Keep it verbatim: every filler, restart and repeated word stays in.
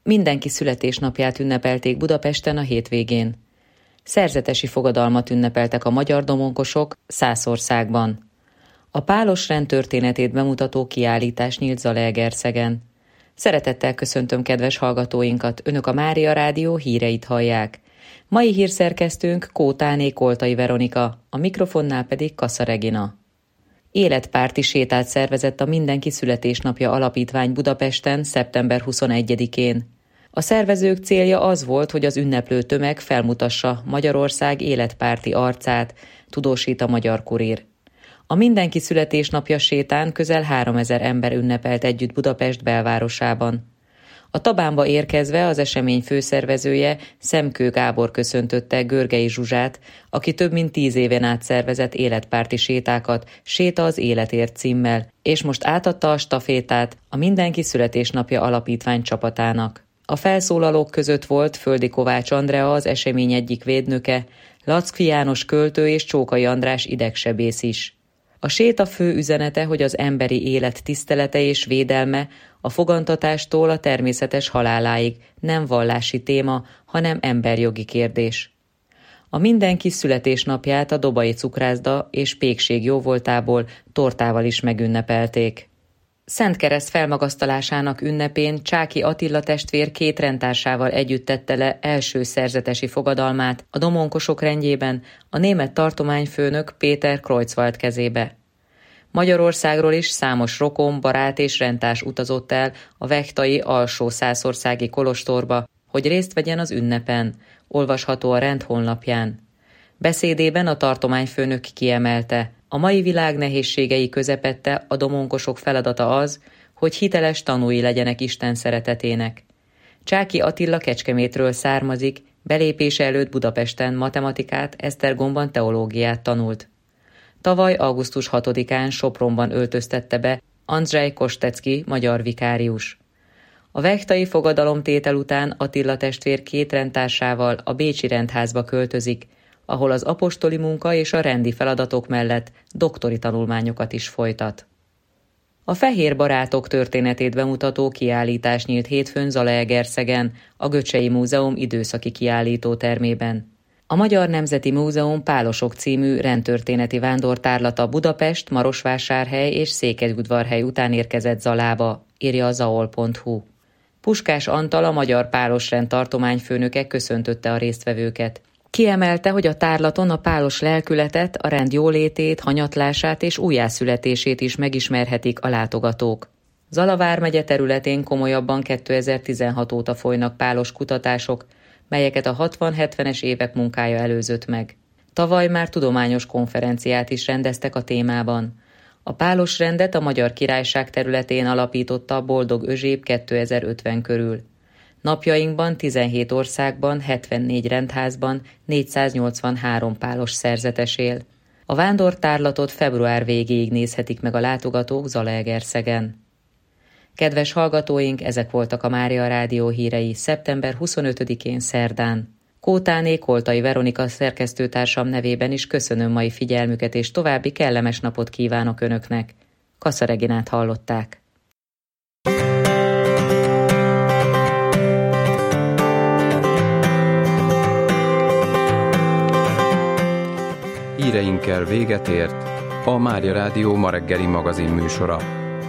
Mindenki születésnapját ünnepelték Budapesten a hétvégén. Szerzetesi fogadalmat ünnepeltek a magyar domonkosok Szászországban. A pálos rend történetét bemutató kiállítás nyílt Zalaegerszegen. Szeretettel köszöntöm kedves hallgatóinkat, Önök a Mária Rádió híreit hallják. Mai hírszerkesztőnk Kótáné Koltai Veronika, a mikrofonnál pedig Kassa Regina. Életpárti sétát szervezett a Mindenki születésnapja alapítvány Budapesten szeptember huszonegyedikén. A szervezők célja az volt, hogy az ünneplő tömeg felmutassa Magyarország életpárti arcát, tudósít a Magyar Kurír. A Mindenki születésnapja sétán közel háromezer ember ünnepelt együtt Budapest belvárosában. A Tabánba érkezve az esemény főszervezője, Szemkő Gábor köszöntötte Görgei Zsuzsát, aki több mint tíz éven át szervezett életpárti sétákat Séta az életért címmel, és most átadta a stafétát a Mindenki születésnapja alapítvány csapatának. A felszólalók között volt Földi Kovács Andrea, az esemény egyik védnöke, Lackfi János költő és Csókai András idegsebész is. A séta fő üzenete, hogy az emberi élet tisztelete és védelme a fogantatástól a természetes haláláig nem vallási téma, hanem emberjogi kérdés. A Mindenki születésnapját a Dobai Cukrászda és Pékség jóvoltából tortával is megünnepelték. Szentkereszt felmagasztalásának ünnepén Csáky Attila testvér két rendtársával együtt tette le első szerzetesi fogadalmát a domonkosok rendjében a német tartományfőnök Péter Kreutzwald kezébe. Magyarországról is számos rokon, barát és rendtárs utazott el a vechtai alsó-szászországi kolostorba, hogy részt vegyen az ünnepen, olvasható a rend honlapján. Beszédében a tartományfőnök kiemelte, a mai világ nehézségei közepette a domonkosok feladata az, hogy hiteles tanúi legyenek Isten szeretetének. Csáky Attila Kecskemétről származik, belépése előtt Budapesten matematikát, Esztergomban teológiát tanult. Tavaly augusztus hatodikán Sopronban öltöztette be Andrzej Kostecki magyar vikárius. A vechtai fogadalomtétel után Attila testvér két rendtársával a bécsi rendházba költözik, ahol az apostoli munka és a rendi feladatok mellett doktori tanulmányokat is folytat. A Fehér Barátok történetét bemutató kiállítás nyílt hétfőn Zalaegerszegen, a Göcsei Múzeum időszaki kiállító termében. A Magyar Nemzeti Múzeum Pálosok című rendtörténeti vándortárlata Budapest, Marosvásárhely és Székelyudvarhely után érkezett Zalába, írja a zaol pont hu. Puskás Antal, a Magyar Pálosrend tartományfőnöke köszöntötte a résztvevőket. Kiemelte, hogy a tárlaton a pálos lelkületet, a rend jólétét, hanyatlását és újjászületését is megismerhetik a látogatók. Zala vármegye területén komolyabban kétezer-tizenhat óta folynak pálos kutatások, melyeket a hatvan-hetvenes évek munkája előzött meg. Tavaly már tudományos konferenciát is rendeztek a témában. A pálos rendet a Magyar Királyság területén alapította Boldog Özséb kétezer-ötven körül. Napjainkban tizenhét országban, hetvennégy rendházban négyszáznyolcvanhárom pálos szerzetes él. A vándortárlatot február végéig nézhetik meg a látogatók Zalaegerszegen. Kedves hallgatóink, ezek voltak a Mária Rádió hírei szeptember huszonötödikén szerdán. Kótáné Koltai Veronika szerkesztőtársam nevében is köszönöm mai figyelmüket, és további kellemes napot kívánok Önöknek. Kassa Reginát hallották. Híreinkkel véget ért a Mária Rádió ma reggeli magazin műsora.